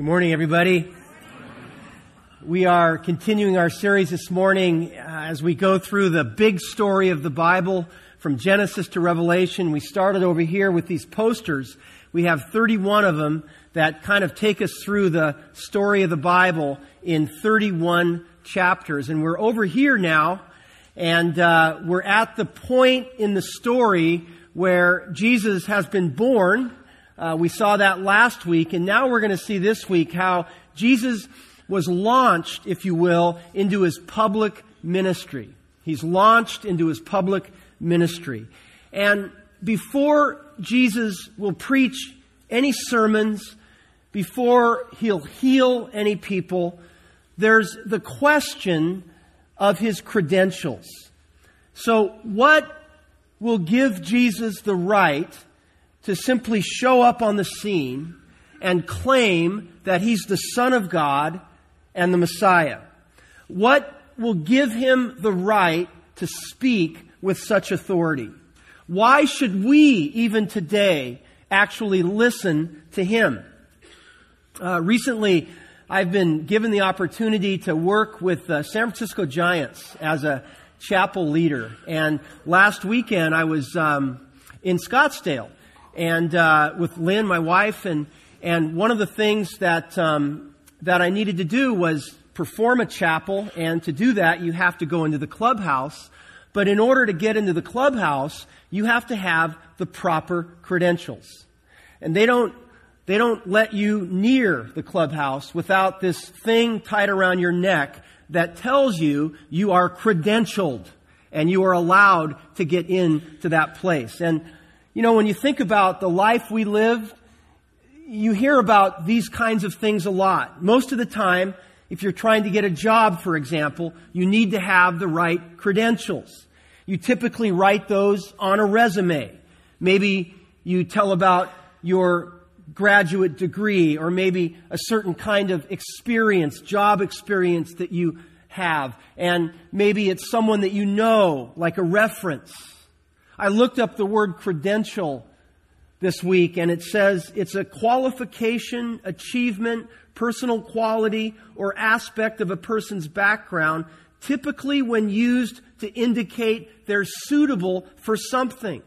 Good morning, everybody. We are continuing our series this morning as we go through the big story of the Bible from Genesis to Revelation. We started over here with these posters. We have 31 of them that kind of take us through the story of the Bible in 31 chapters. And we're over here now, and we're at the point in the story where Jesus has been born. We saw that last week, and now we're going to see this week how Jesus was launched, if you will, into His public ministry. He's launched into His public ministry. And before Jesus will preach any sermons, before He'll heal any people, there's the question of His credentials. So what will give Jesus the right to simply show up on the scene and claim that He's the Son of God and the Messiah? What will give Him the right to speak with such authority? Why should we, even today, actually listen to Him? Recently, I've been given the opportunity to work with the San Francisco Giants as a chapel leader. And last weekend, I was in Scottsdale and with Lynn, my wife, and one of the things that I needed to do was perform a chapel, and to do that, you have to go into the clubhouse. But in order to get into the clubhouse, you have to have the proper credentials. And they don't let you near the clubhouse without this thing tied around your neck that tells you you are credentialed and you are allowed to get into that place. And you know, when you think about the life we live, you hear about these kinds of things a lot. Most of the time, if you're trying to get a job, for example, you need to have the right credentials. You typically write those on a resume. Maybe you tell about your graduate degree, or maybe a certain kind of experience, job experience that you have. And maybe it's someone that you know, like a reference. I looked up the word credential this week, and it says it's a qualification, achievement, personal quality, or aspect of a person's background, typically when used to indicate they're suitable for something.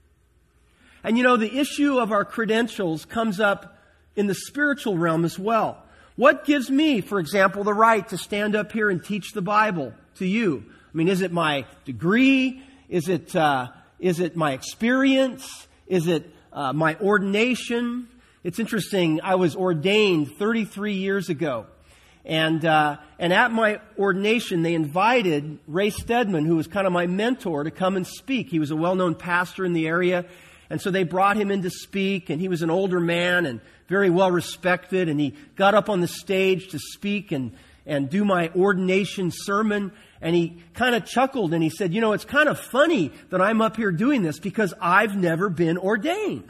And you know, the issue of our credentials comes up in the spiritual realm as well. What gives me, for example, the right to stand up here and teach the Bible to you? I mean, is it my degree? Is it my experience? Is it my ordination? It's interesting. I was ordained 33 years ago. And at my ordination, they invited Ray Stedman, who was kind of my mentor, to come and speak. He was a well-known pastor in the area. And so they brought him in to speak, and he was an older man and very well respected. And he got up on the stage to speak and do my ordination sermon. And he kind of chuckled and he said, you know, it's kind of funny that I'm up here doing this because I've never been ordained.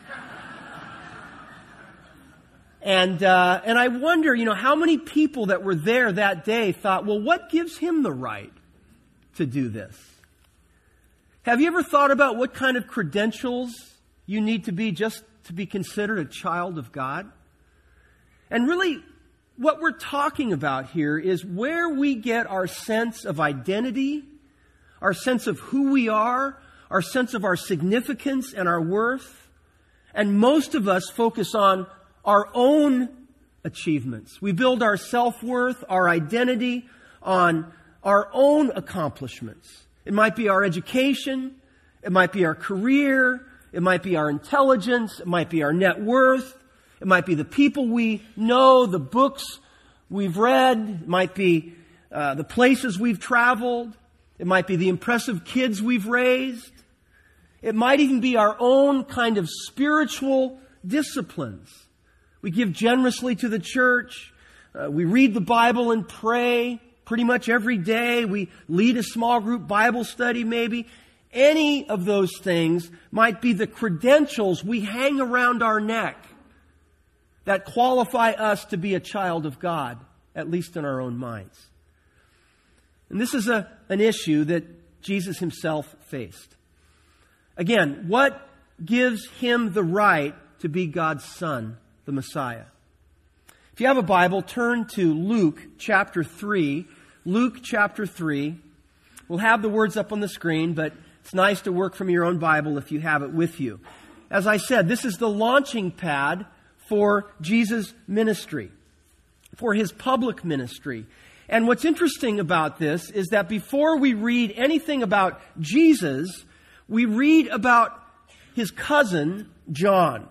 And I wonder, you know, how many people that were there that day thought, well, what gives him the right to do this? Have you ever thought about what kind of credentials you need to be just to be considered a child of God? And really, what we're talking about here is where we get our sense of identity, our sense of who we are, our sense of our significance and our worth. And most of us focus on our own achievements. We build our self-worth, our identity on our own accomplishments. It might be our education, it might be our career, it might be our intelligence, it might be our net worth, it might be the people we know, the books we've read, it might be the places we've traveled, it might be the impressive kids we've raised, it might even be our own kind of spiritual disciplines. We give generously to the church, we read the Bible and pray pretty much every day. We lead a small group Bible study maybe. Any of those things might be the credentials we hang around our neck that qualify us to be a child of God, at least in our own minds. And this is an issue that Jesus Himself faced. Again, what gives Him the right to be God's Son, the Messiah? If you have a Bible, turn to Luke chapter 3. Luke chapter 3. We'll have the words up on the screen, but it's nice to work from your own Bible if you have it with you. As I said, this is the launching pad for Jesus' ministry, for His public ministry. And what's interesting about this is that before we read anything about Jesus, we read about His cousin, John.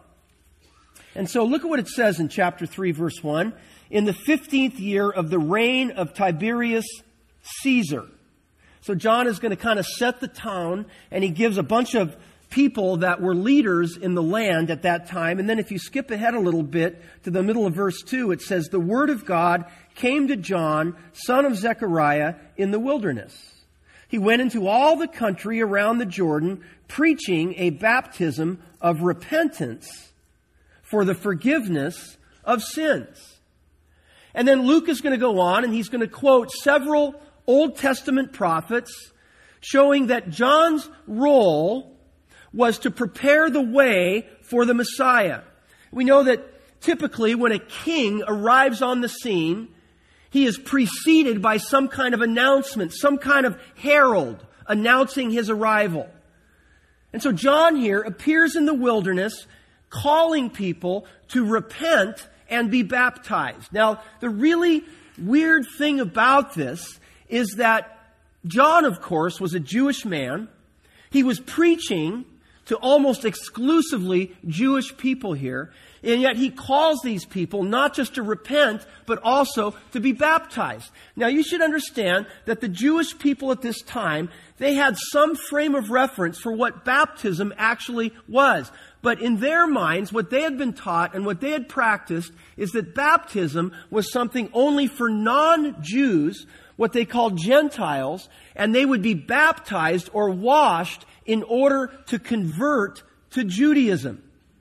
And so look at what it says in chapter 3, verse 1. In the 15th year of the reign of Tiberius Caesar. So John is going to kind of set the tone, and he gives a bunch of people that were leaders in the land at that time. And then if you skip ahead a little bit to the middle of verse 2, it says, the word of God came to John, son of Zechariah, in the wilderness. He went into all the country around the Jordan, preaching a baptism of repentance for the forgiveness of sins. And then Luke is going to go on and he's going to quote several Old Testament prophets showing that John's role was to prepare the way for the Messiah. We know that typically when a king arrives on the scene, he is preceded by some kind of announcement, some kind of herald announcing his arrival. And so John here appears in the wilderness calling people to repent and be baptized. Now, the really weird thing about this is that John, of course, was a Jewish man. He was preaching to almost exclusively Jewish people here. And yet he calls these people not just to repent, but also to be baptized. Now you should understand that the Jewish people at this time, they had some frame of reference for what baptism actually was. But in their minds, what they had been taught and what they had practiced is that baptism was something only for non-Jews, what they called Gentiles, and they would be baptized or washed in order to convert to Judaism.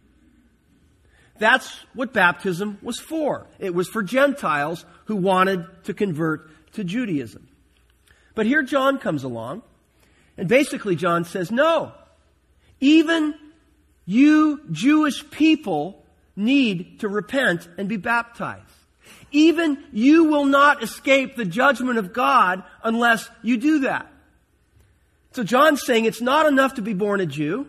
That's what baptism was for. It was for Gentiles who wanted to convert to Judaism. But here John comes along, and basically John says, no, even you Jewish people need to repent and be baptized. Even you will not escape the judgment of God unless you do that. So John's saying it's not enough to be born a Jew.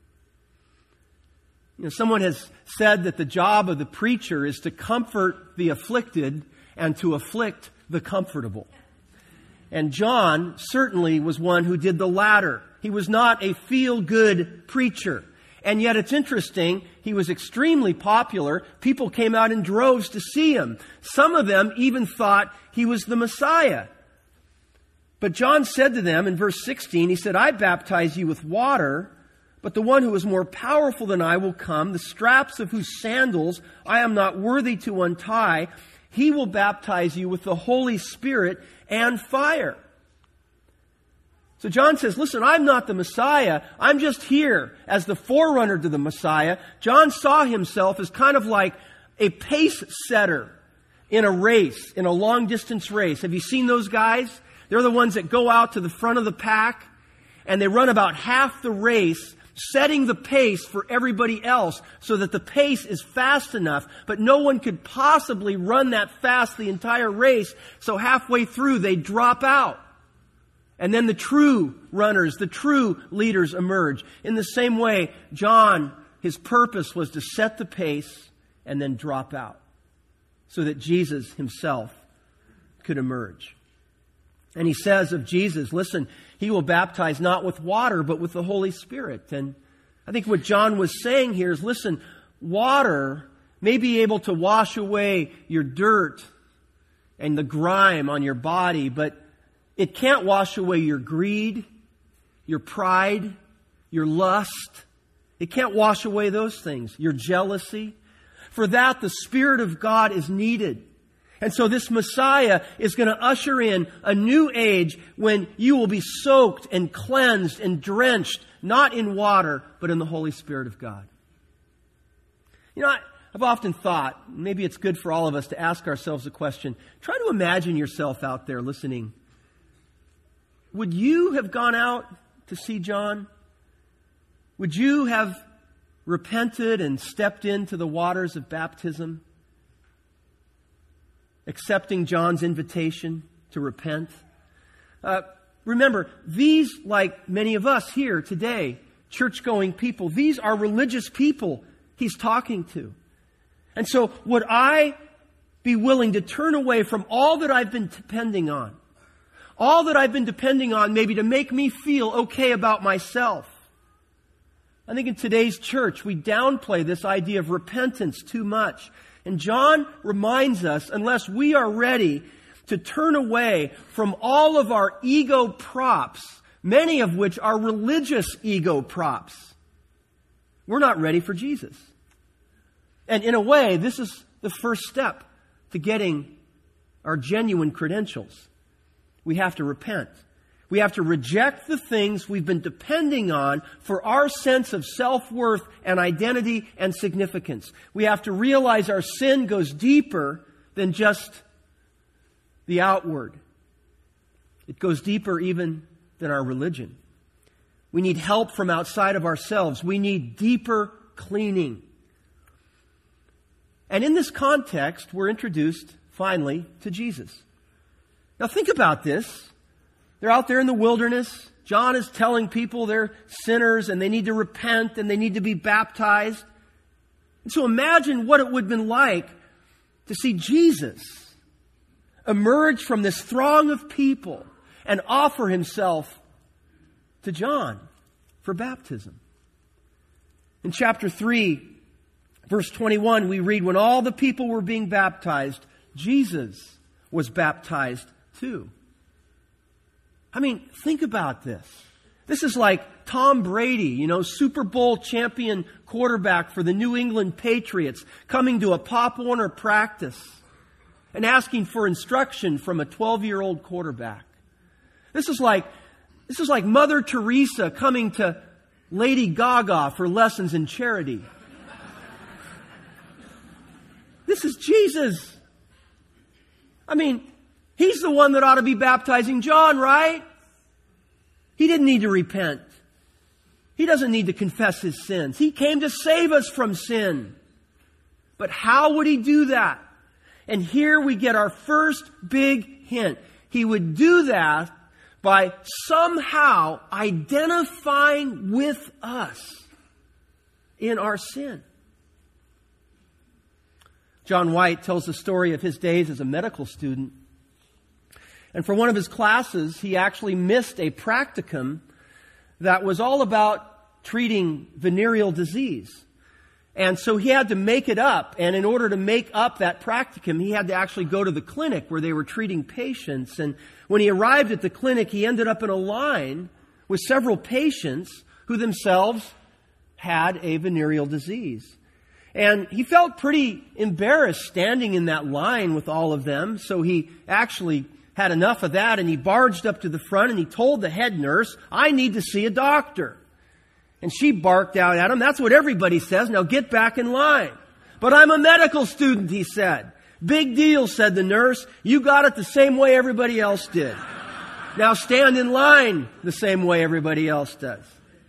You know, someone has said that the job of the preacher is to comfort the afflicted and to afflict the comfortable. And John certainly was one who did the latter. He was not a feel-good preacher. And yet it's interesting, he was extremely popular. People came out in droves to see him. Some of them even thought he was the Messiah. But John said to them in verse 16, he said, I baptize you with water, but the one who is more powerful than I will come, the straps of whose sandals I am not worthy to untie. He will baptize you with the Holy Spirit and fire. So John says, listen, I'm not the Messiah. I'm just here as the forerunner to the Messiah. John saw himself as kind of like a pace setter in a race, in a long distance race. Have you seen those guys? They're the ones that go out to the front of the pack and they run about half the race, setting the pace for everybody else so that the pace is fast enough, but no one could possibly run that fast the entire race. So halfway through they drop out. And then the true runners, the true leaders emerge. In the same way, John, his purpose was to set the pace and then drop out so that Jesus himself could emerge. And he says of Jesus, listen, he will baptize not with water, but with the Holy Spirit. And I think what John was saying here is, listen, water may be able to wash away your dirt and the grime on your body, but it can't wash away your greed, your pride, your lust. It can't wash away those things, your jealousy. For that, the Spirit of God is needed. And so this Messiah is going to usher in a new age when you will be soaked and cleansed and drenched, not in water, but in the Holy Spirit of God. You know, I've often thought, maybe it's good for all of us to ask ourselves a question. Try to imagine yourself out there listening. Would you have gone out to see John? Would you have repented and stepped into the waters of baptism? accepting John's invitation to repent. Remember, these, like many of us here today, church-going people, these are religious people he's talking to. And so would I be willing to turn away from all that I've been depending on? All that I've been depending on maybe to make me feel okay about myself. I think in today's church, we downplay this idea of repentance too much. And John reminds us, unless we are ready to turn away from all of our ego props, many of which are religious ego props, we're not ready for Jesus. And in a way, this is the first step to getting our genuine credentials. We have to repent. We have to reject the things we've been depending on for our sense of self-worth and identity and significance. We have to realize our sin goes deeper than just the outward. It goes deeper even than our religion. We need help from outside of ourselves. We need deeper cleaning. And in this context, we're introduced, finally, to Jesus. Now think about this. They're out there in the wilderness. John is telling people they're sinners and they need to repent and they need to be baptized. And so imagine what it would have been like to see Jesus emerge from this throng of people and offer himself to John for baptism. In chapter 3, verse 21, we read, when all the people were being baptized, Jesus was baptized too. I mean, think about this. This is like Tom Brady, Super Bowl champion quarterback for the New England Patriots, coming to a Pop Warner practice and asking for instruction from a 12-year-old quarterback. This is like Mother Teresa coming to Lady Gaga for lessons in charity. This is Jesus. I mean, he's the one that ought to be baptizing John, right? He didn't need to repent. He doesn't need to confess his sins. He came to save us from sin. But how would he do that? And here we get our first big hint. He would do that by somehow identifying with us in our sin. John White tells the story of his days as a medical student. And for one of his classes, he actually missed a practicum that was all about treating venereal disease. And so he had to make it up. And in order to make up that practicum, he had to actually go to the clinic where they were treating patients. And when he arrived at the clinic, he ended up in a line with several patients who themselves had a venereal disease. And he felt pretty embarrassed standing in that line with all of them. So he actually had enough of that and he barged up to the front and he told the head nurse, I need to see a doctor. And she barked out at him, that's what everybody says, now get back in line. But I'm a medical student, he said. Big deal, said the nurse. You got it the same way everybody else did. Now stand in line the same way everybody else does.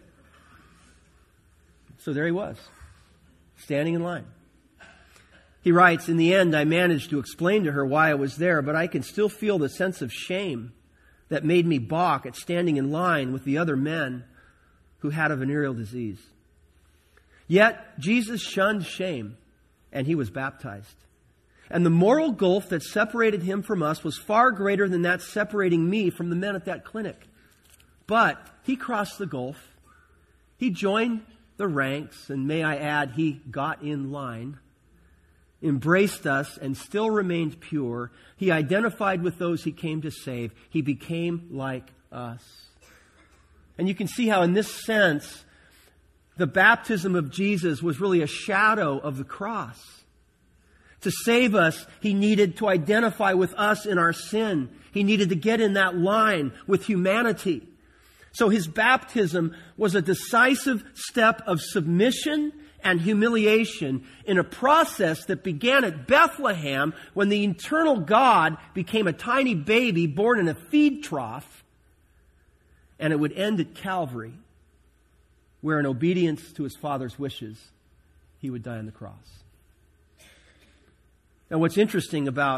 So there he was, standing in line. He writes, in the end, I managed to explain to her why I was there, but I can still feel the sense of shame that made me balk at standing in line with the other men who had a venereal disease. Yet, Jesus shunned shame, and he was baptized. And the moral gulf that separated him from us was far greater than that separating me from the men at that clinic. But he crossed the gulf. He joined the ranks, and may I add, he got in line, embraced us, and still remained pure. He identified with those he came to save. He became like us. And you can see how in this sense, the baptism of Jesus was really a shadow of the cross. To save us, he needed to identify with us in our sin. He needed to get in that line with humanity. So his baptism was a decisive step of submission and humiliation in a process that began at Bethlehem when the eternal God became a tiny baby born in a feed trough. And it would end at Calvary, where in obedience to his Father's wishes, he would die on the cross. Now what's interesting about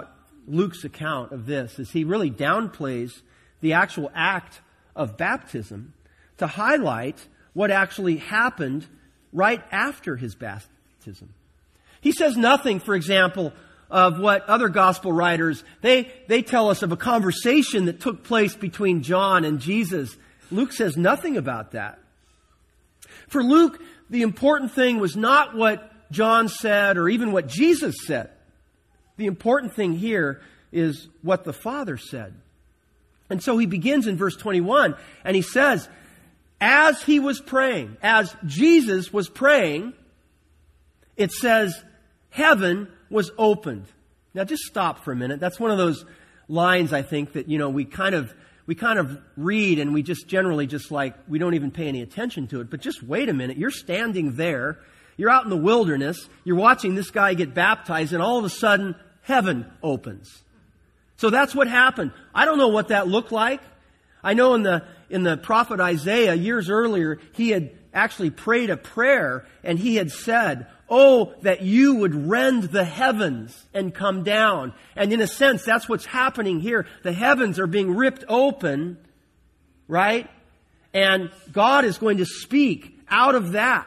Luke's account of this is he really downplays the actual act of baptism to highlight what actually happened right after his baptism. He says nothing, for example, of what other gospel writers, they tell us of a conversation that took place between John and Jesus. Luke says nothing about that. For Luke, the important thing was not what John said or even what Jesus said. The important thing here is what the Father said. And so he begins in verse 21, and he says, as he was praying, as Jesus was praying, it says, heaven was opened. Now just stop for a minute. That's one of those lines, I think, that, we kind of read and we just generally we don't even pay any attention to it. But just wait a minute. You're standing there. You're out in the wilderness. You're watching this guy get baptized, and all of a sudden, heaven opens. So that's what happened. I don't know what that looked like. I know in the prophet Isaiah, years earlier, he had actually prayed a prayer, and he had said, oh, that you would rend the heavens and come down. And in a sense, that's what's happening here. The heavens are being ripped open, right? And God is going to speak out of that.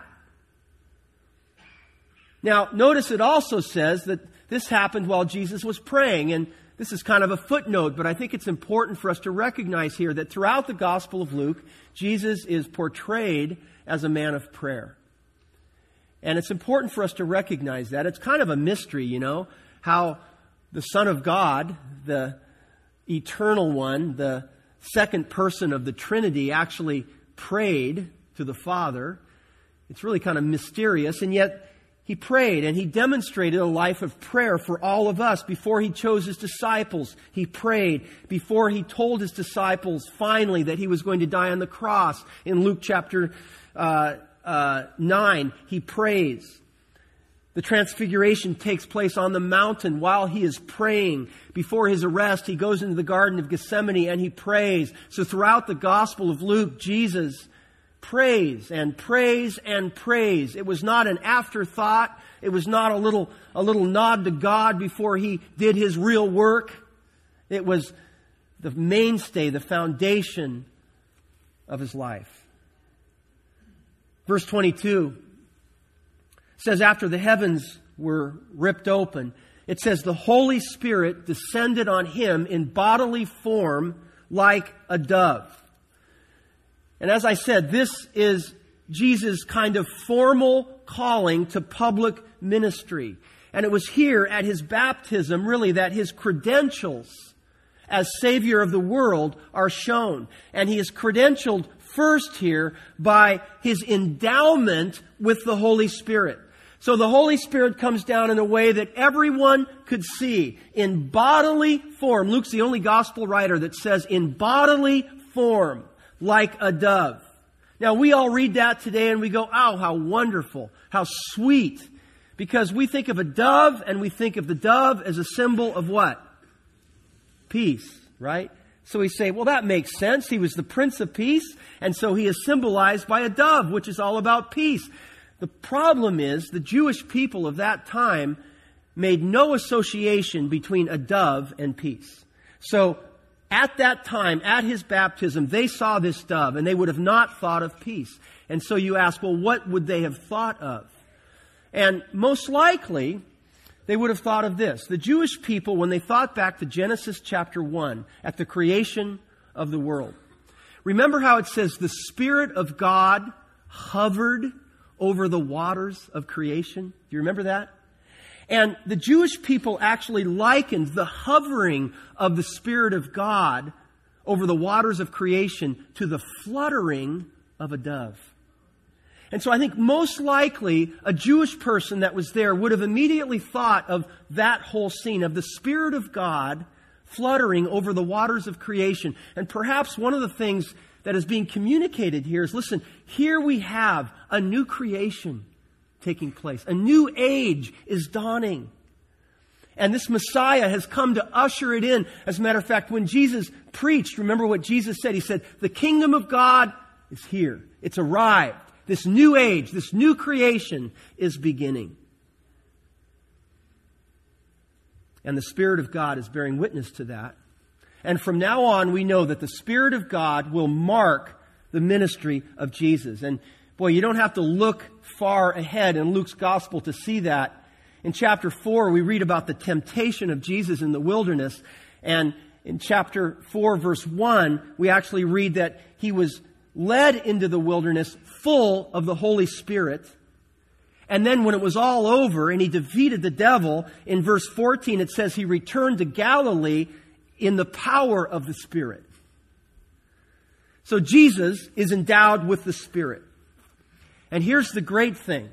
Now, notice it also says that this happened while Jesus was praying, and this is kind of a footnote, but I think it's important for us to recognize here that throughout the Gospel of Luke, Jesus is portrayed as a man of prayer. And it's important for us to recognize that. It's kind of a mystery, how the Son of God, the eternal one, the second person of the Trinity, actually prayed to the Father. It's really kind of mysterious, and yet he prayed, and he demonstrated a life of prayer for all of us. Before he chose his disciples, he prayed. Before he told his disciples finally that he was going to die on the cross, in Luke chapter 9, he prays. The transfiguration takes place on the mountain while he is praying. Before his arrest, he goes into the Garden of Gethsemane and he prays. So throughout the Gospel of Luke, Jesus prays and prays and prays. It was not an afterthought. It was not a little nod to God before he did his real work. It was the mainstay, the foundation of his life. Verse 22 says, after the heavens were ripped open, it says, the Holy Spirit descended on him in bodily form like a dove. And as I said, this is Jesus' kind of formal calling to public ministry. And it was here at his baptism, really, that his credentials as Savior of the world are shown. And he is credentialed first here by his endowment with the Holy Spirit. So the Holy Spirit comes down in a way that everyone could see, in bodily form. Luke's the only gospel writer that says in bodily form, like a dove. Now we all read that today and we go, oh, how wonderful, how sweet. Because we think of a dove and we think of the dove as a symbol of what? Peace, right? So we say, well, that makes sense. He was the Prince of Peace, and so he is symbolized by a dove, which is all about peace. The problem is the Jewish people of that time made no association between a dove and peace. So at that time, at his baptism, they saw this dove and they would have not thought of peace. And so you ask, well, what would they have thought of? And most likely, they would have thought of this. The Jewish people, when they thought back to Genesis chapter 1, at the creation of the world, remember how it says the Spirit of God hovered over the waters of creation? Do you remember that? And the Jewish people actually likened the hovering of the Spirit of God over the waters of creation to the fluttering of a dove. And so I think most likely a Jewish person that was there would have immediately thought of that whole scene of the Spirit of God fluttering over the waters of creation. And perhaps one of the things that is being communicated here is, listen, here we have a new creation taking place. A new age is dawning. And this Messiah has come to usher it in. As a matter of fact, when Jesus preached, remember what Jesus said? He said, the kingdom of God is here. It's arrived. This new age, this new creation is beginning. And the Spirit of God is bearing witness to that. And from now on, we know that the Spirit of God will mark the ministry of Jesus. And boy, you don't have to look far ahead in Luke's gospel to see that. In chapter 4, we read about the temptation of Jesus in the wilderness. And in chapter 4, verse 1, we actually read that he was led into the wilderness full of the Holy Spirit. And then when it was all over and he defeated the devil, in verse 14 it says he returned to Galilee in the power of the Spirit. So Jesus is endowed with the Spirit. And here's the great thing.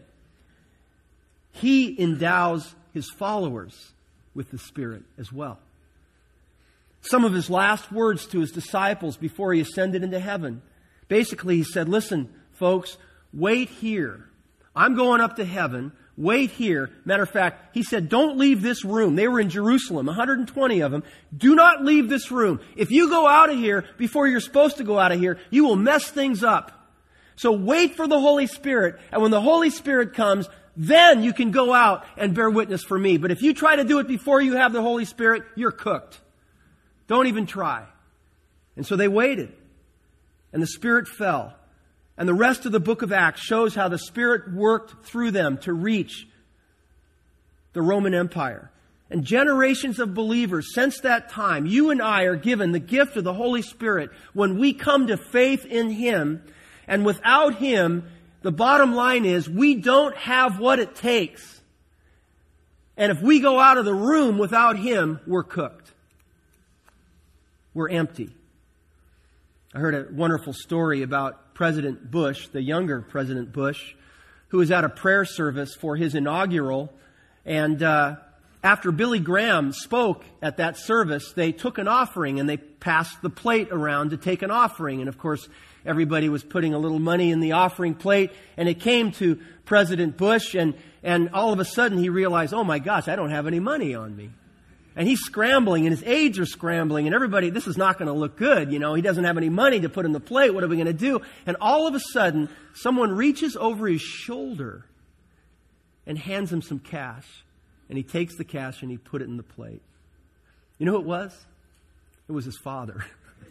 He endows his followers with the Spirit as well. Some of his last words to his disciples before he ascended into heaven, basically he said, listen, folks, wait here. I'm going up to heaven. Wait here. Matter of fact, he said, don't leave this room. They were in Jerusalem, 120 of them. Do not leave this room. If you go out of here before you're supposed to go out of here, you will mess things up. So wait for the Holy Spirit. And when the Holy Spirit comes, then you can go out and bear witness for me. But if you try to do it before you have the Holy Spirit, you're cooked. Don't even try. And so they waited. And the Spirit fell. And the rest of the book of Acts shows how the Spirit worked through them to reach the Roman Empire. And generations of believers since that time, you and I are given the gift of the Holy Spirit when we come to faith in Him. And without Him, the bottom line is we don't have what it takes. And if we go out of the room without Him, we're cooked. We're empty. I heard a wonderful story about President Bush, the younger President Bush, who was at a prayer service for his inaugural. And after Billy Graham spoke at that service, they took an offering and they passed the plate around to take an offering. And of course, everybody was putting a little money in the offering plate. And it came to President Bush and all of a sudden he realized, oh my gosh, I don't have any money on me. And he's scrambling, and his aides are scrambling, and everybody, this is not going to look good. You know, he doesn't have any money to put in the plate. What are we going to do? And all of a sudden, someone reaches over his shoulder and hands him some cash. And he takes the cash and he put it in the plate. You know who it was? It was his father.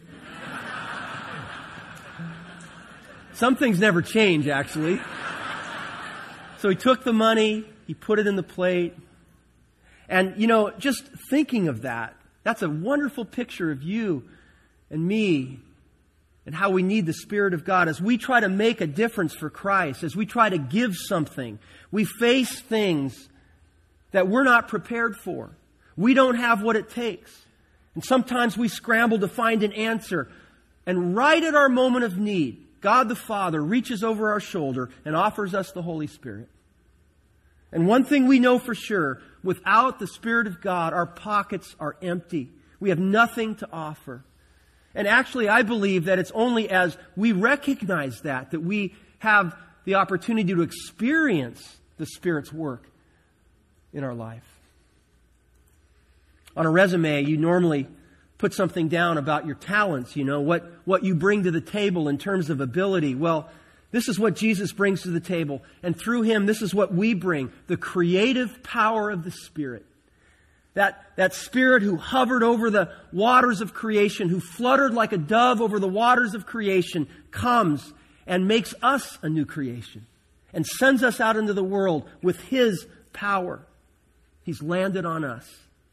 Some things never change, actually. So he took the money, he put it in the plate. And, you know, just thinking of that, that's a wonderful picture of you and me and how we need the Spirit of God. As we try to make a difference for Christ, as we try to give something, we face things that we're not prepared for. We don't have what it takes. And sometimes we scramble to find an answer. And right at our moment of need, God the Father reaches over our shoulder and offers us the Holy Spirit. And one thing we know for sure, without the Spirit of God, our pockets are empty. We have nothing to offer. And actually, I believe that it's only as we recognize that we have the opportunity to experience the Spirit's work in our life. On a resume, you normally put something down about your talents, you know, what you bring to the table in terms of ability. Well, this is what Jesus brings to the table. And through Him, this is what we bring. The creative power of the Spirit. That Spirit who hovered over the waters of creation, who fluttered like a dove over the waters of creation, comes and makes us a new creation. And sends us out into the world with His power. He's landed on us.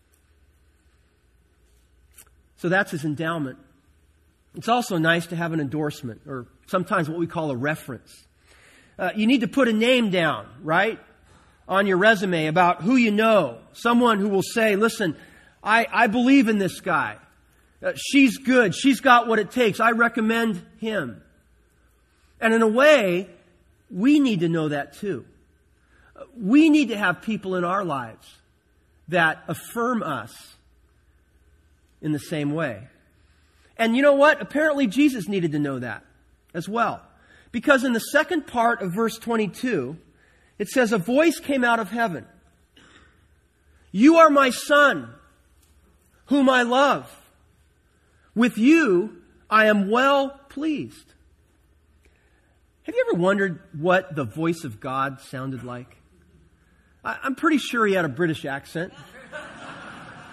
So that's His endowment. It's also nice to have an endorsement, or sometimes what we call a reference. You need to put a name down, right, on your resume about who you know. Someone who will say, listen, I believe in this guy. She's good. She's got what it takes. I recommend him. And in a way, we need to know that too. We need to have people in our lives that affirm us in the same way. And you know what? Apparently Jesus needed to know that as well. Because in the second part of verse 22, it says, a voice came out of heaven. You are my Son, whom I love. With you I am well pleased. Have you ever wondered what the voice of God sounded like? I'm pretty sure He had a British accent.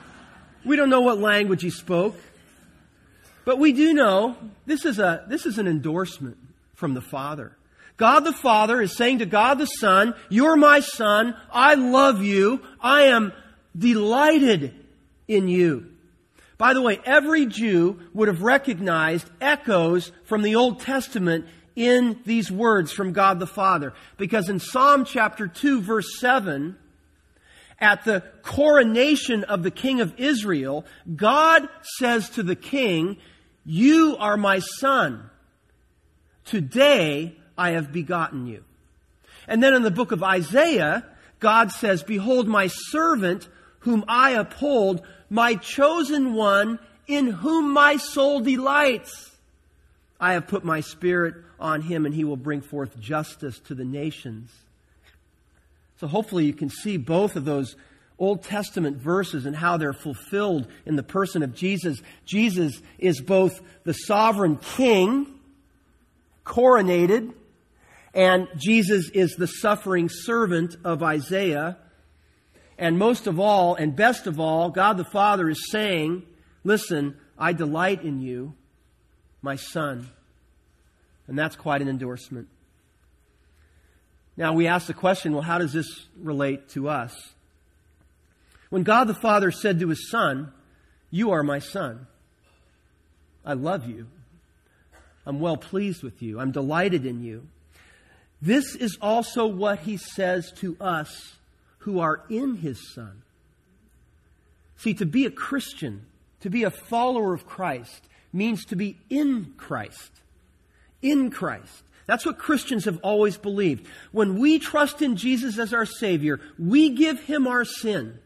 We don't know what language he spoke. But we do know this is an endorsement from the Father. God the Father is saying to God the Son, you're my Son. I love you. I am delighted in you. By the way, every Jew would have recognized echoes from the Old Testament in these words from God the Father. Because in Psalm chapter 2, verse 7, at the coronation of the King of Israel, God says to the king, you are my son. Today I have begotten you. And then in the book of Isaiah, God says, behold my servant whom I uphold, my chosen one in whom my soul delights. I have put my spirit on him and he will bring forth justice to the nations. So hopefully you can see both of those Old Testament verses and how they're fulfilled in the person of Jesus. Jesus is both the sovereign king, coronated, and Jesus is the suffering servant of Isaiah. And most of all, and best of all, God the Father is saying, listen, I delight in you, my Son. And that's quite an endorsement. Now we ask the question, well, how does this relate to us? When God the Father said to His Son, you are my Son. I love you. I'm well pleased with you. I'm delighted in you. This is also what He says to us who are in His Son. See, to be a Christian, to be a follower of Christ, means to be in Christ. In Christ. That's what Christians have always believed. When we trust in Jesus as our Savior, we give Him our sin.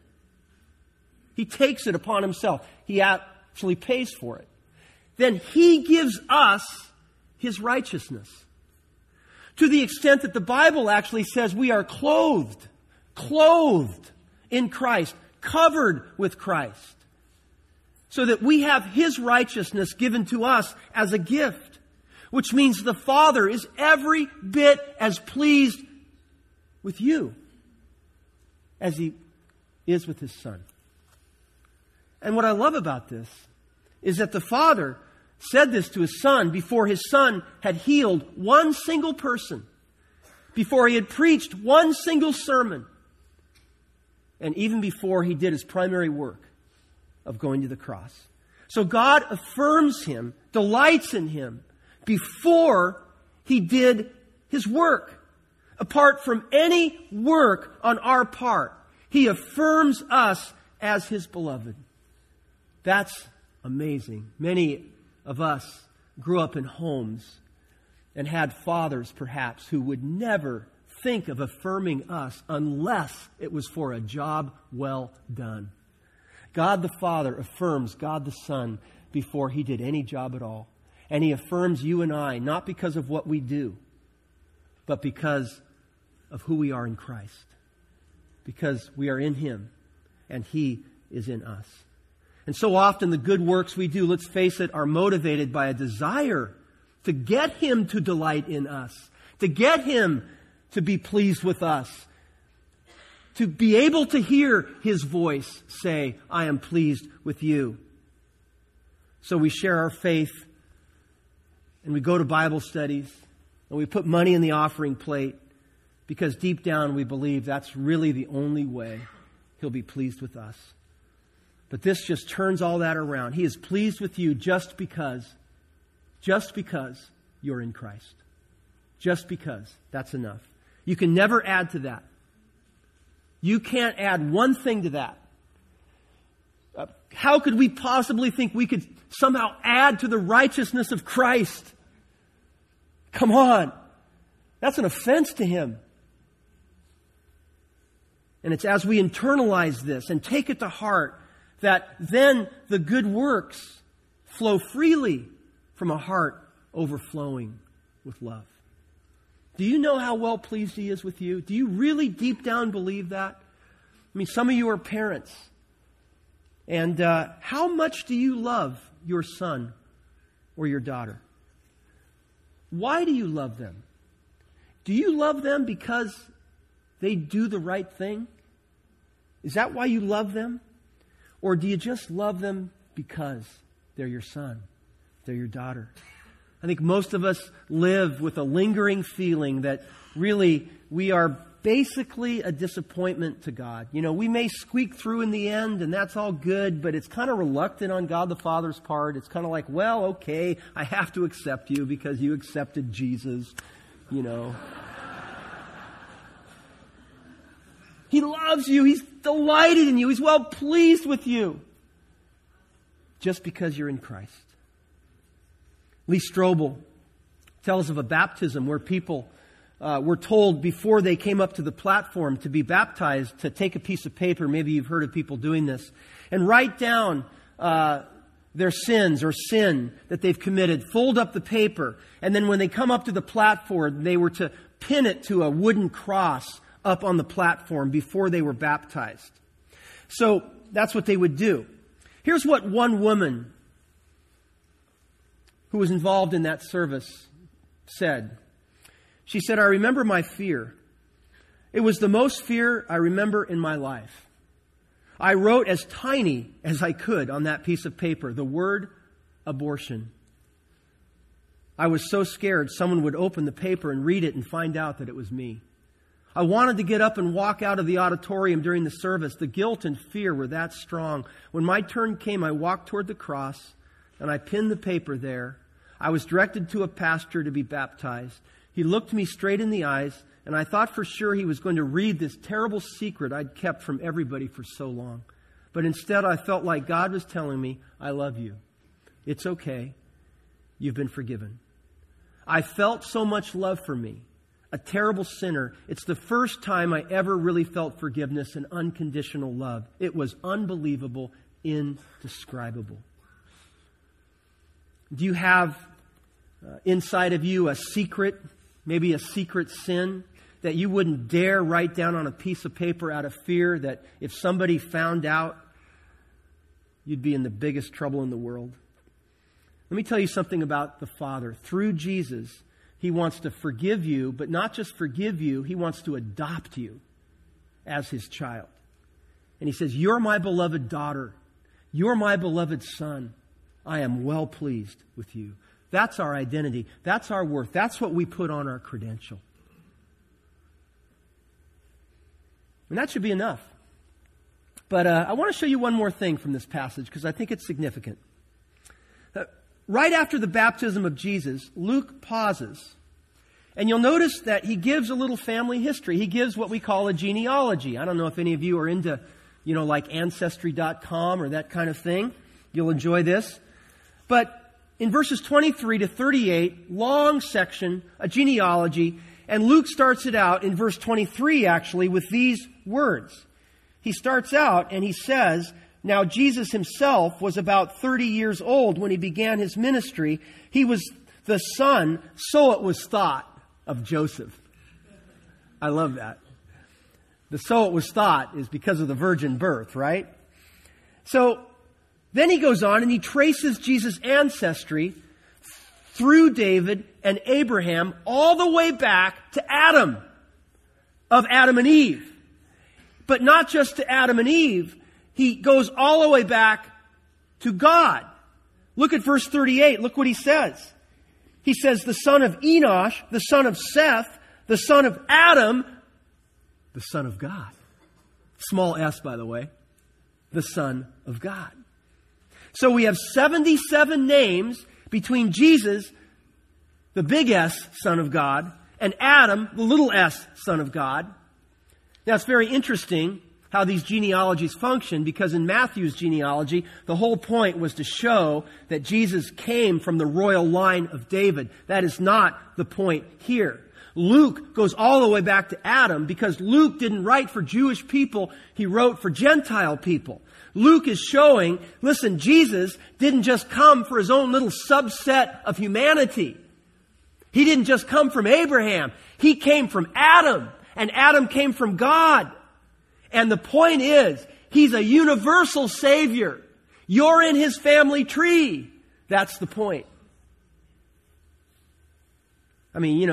He takes it upon Himself. He actually pays for it. Then He gives us His righteousness. To the extent that the Bible actually says we are clothed in Christ, covered with Christ, so that we have His righteousness given to us as a gift, which means the Father is every bit as pleased with you as He is with His Son. And what I love about this is that the Father said this to His Son before His Son had healed one single person, before He had preached one single sermon, and even before He did His primary work of going to the cross. So God affirms Him, delights in Him, before He did His work. Apart from any work on our part, He affirms us as His beloved. That's amazing. Many of us grew up in homes and had fathers, perhaps, who would never think of affirming us unless it was for a job well done. God the Father affirms God the Son before He did any job at all. And He affirms you and I, not because of what we do, but because of who we are in Christ. Because we are in Him and He is in us. And so often the good works we do, let's face it, are motivated by a desire to get Him to delight in us, to get Him to be pleased with us, to be able to hear His voice say, I am pleased with you. So we share our faith and we go to Bible studies and we put money in the offering plate because deep down we believe that's really the only way He'll be pleased with us. But this just turns all that around. He is pleased with you just because you're in Christ. Just because. That's enough. You can never add to that. You can't add one thing to that. How could we possibly think we could somehow add to the righteousness of Christ? Come on. That's an offense to Him. And it's as we internalize this and take it to heart that then the good works flow freely from a heart overflowing with love. Do you know how well pleased He is with you? Do you really deep down believe that? I mean, some of you are parents. And how much do you love your son or your daughter? Why do you love them? Do you love them because they do the right thing? Is that why you love them? Or do you just love them because they're your son, they're your daughter? I think most of us live with a lingering feeling that really we are basically a disappointment to God. You know, we may squeak through in the end, and that's all good, but it's kind of reluctant on God the Father's part. It's kind of like, well, okay, I have to accept you because you accepted Jesus, you know. He loves you. He's delighted in you. He's well pleased with you. Just because you're in Christ. Lee Strobel tells of a baptism where people were told before they came up to the platform to be baptized to take a piece of paper. Maybe you've heard of people doing this. And write down their sins or sin that they've committed. Fold up the paper. And then when they come up to the platform, they were to pin it to a wooden cross up on the platform before they were baptized. So that's what they would do. Here's what one woman who was involved in that service said. She said, I remember my fear. It was the most fear I remember in my life. I wrote as tiny as I could on that piece of paper the word abortion. I was so scared someone would open the paper and read it and find out that it was me. I wanted to get up and walk out of the auditorium during the service. The guilt and fear were that strong. When my turn came, I walked toward the cross and I pinned the paper there. I was directed to a pastor to be baptized. He looked me straight in the eyes, and I thought for sure he was going to read this terrible secret I'd kept from everybody for so long. But instead, I felt like God was telling me, I love you. It's okay. You've been forgiven. I felt so much love for me. A terrible sinner. It's the first time I ever really felt forgiveness and unconditional love. It was unbelievable, indescribable. Do you have inside of you a secret, maybe a secret sin that you wouldn't dare write down on a piece of paper out of fear that if somebody found out, you'd be in the biggest trouble in the world? Let me tell you something about the Father. Through Jesus, He wants to forgive you, but not just forgive you, He wants to adopt you as His child. And He says, you're my beloved daughter. You're my beloved son. I am well pleased with you. That's our identity. That's our worth. That's what we put on our credential. And that should be enough. But I want to show you one more thing from this passage because I think it's significant. Right after the baptism of Jesus, Luke pauses. And you'll notice that he gives a little family history. He gives what we call a genealogy. I don't know if any of you are into, like Ancestry.com or that kind of thing. You'll enjoy this. But in verses 23 to 38, long section, a genealogy, and Luke starts it out in verse 23, actually, with these words. He starts out and he says, now Jesus himself was about 30 years old when he began his ministry. He was the son, so it was thought, of Joseph. I love that. The so it was thought is because of the virgin birth, right? So then he goes on and he traces Jesus' ancestry through David and Abraham all the way back to Adam, of Adam and Eve. But not just to Adam and Eve. He goes all the way back to God. Look at verse 38. Look what he says. He says, the son of Enosh, the son of Seth, the son of Adam, the son of God. Small s, by the way. The son of God. So we have 77 names between Jesus, the big S, son of God, and Adam, the little s, son of God. Now it's very interesting how these genealogies function, because in Matthew's genealogy, the whole point was to show that Jesus came from the royal line of David. That is not the point here. Luke goes all the way back to Adam because Luke didn't write for Jewish people, he wrote for Gentile people. Luke is showing, listen, Jesus didn't just come for his own little subset of humanity. He didn't just come from Abraham. He came from Adam, and Adam came from God. And the point is, he's a universal Savior. You're in his family tree. That's the point. I mean,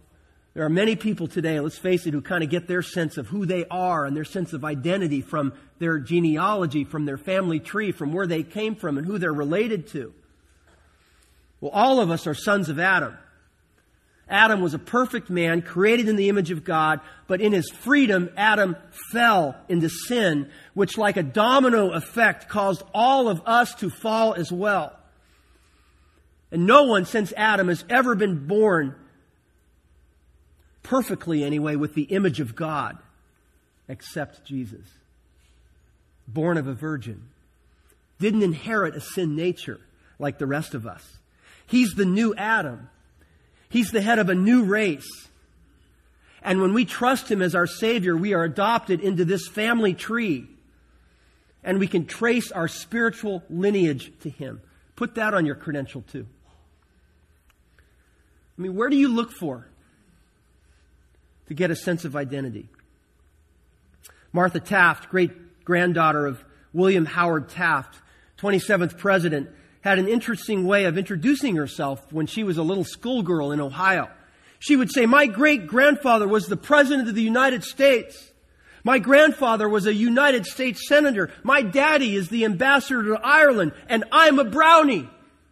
there are many people today, let's face it, who kind of get their sense of who they are and their sense of identity from their genealogy, from their family tree, from where they came from and who they're related to. Well, all of us are sons of Adam. Adam was a perfect man, created in the image of God, but in his freedom, Adam fell into sin, which like a domino effect caused all of us to fall as well. And no one since Adam has ever been born perfectly anyway with the image of God except Jesus. Born of a virgin. Didn't inherit a sin nature like the rest of us. He's the new Adam. He's the head of a new race. And when we trust Him as our Savior, we are adopted into this family tree. And we can trace our spiritual lineage to Him. Put that on your credential too. I mean, where do you look for to get a sense of identity? Martha Taft, great-granddaughter of William Howard Taft, 27th president, had an interesting way of introducing herself when she was a little schoolgirl in Ohio. She would say, "My great-grandfather was the President of the United States. My grandfather was a United States Senator. My daddy is the ambassador to Ireland, and I'm a brownie."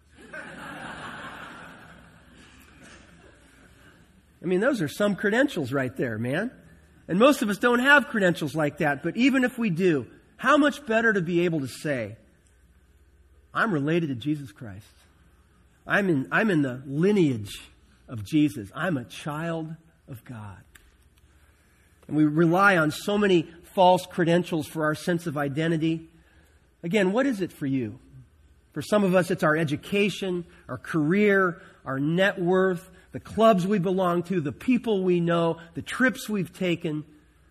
I mean, those are some credentials right there, man. And most of us don't have credentials like that. But even if we do, how much better to be able to say, I'm related to Jesus Christ. I'm in the lineage of Jesus. I'm a child of God. And we rely on so many false credentials for our sense of identity. Again, what is it for you? For some of us, it's our education, our career, our net worth, the clubs we belong to, the people we know, the trips we've taken.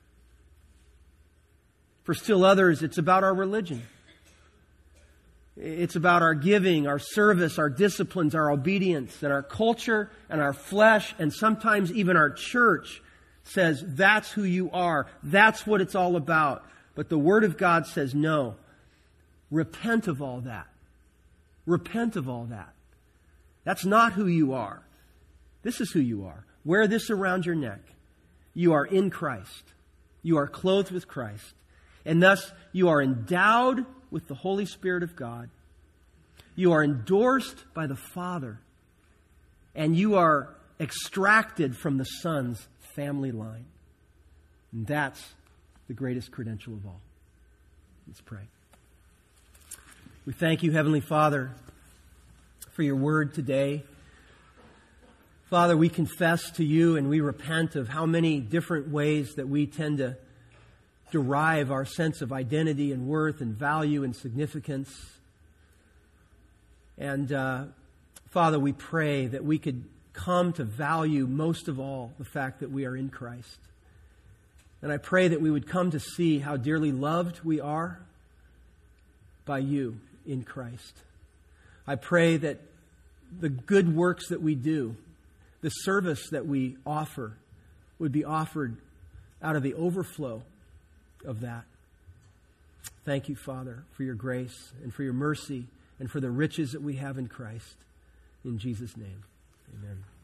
For still others, it's about our religion. It's about our giving, our service, our disciplines, our obedience, and our culture and our flesh, and sometimes even our church says that's who you are. That's what it's all about. But the Word of God says no. Repent of all that. Repent of all that. That's not who you are. This is who you are. Wear this around your neck. You are in Christ. You are clothed with Christ. And thus, you are endowed with the Holy Spirit of God. You are endorsed by the Father. And you are extracted from the Son's family line. And that's the greatest credential of all. Let's pray. We thank you, Heavenly Father, for your word today. Father, we confess to you and we repent of how many different ways that we tend to derive our sense of identity and worth and value and significance. And Father, we pray that we could come to value most of all the fact that we are in Christ. And I pray that we would come to see how dearly loved we are by you in Christ. I pray that the good works that we do, the service that we offer, would be offered out of the overflow of that. Thank you, Father, for your grace and for your mercy and for the riches that we have in Christ. In Jesus' name, amen.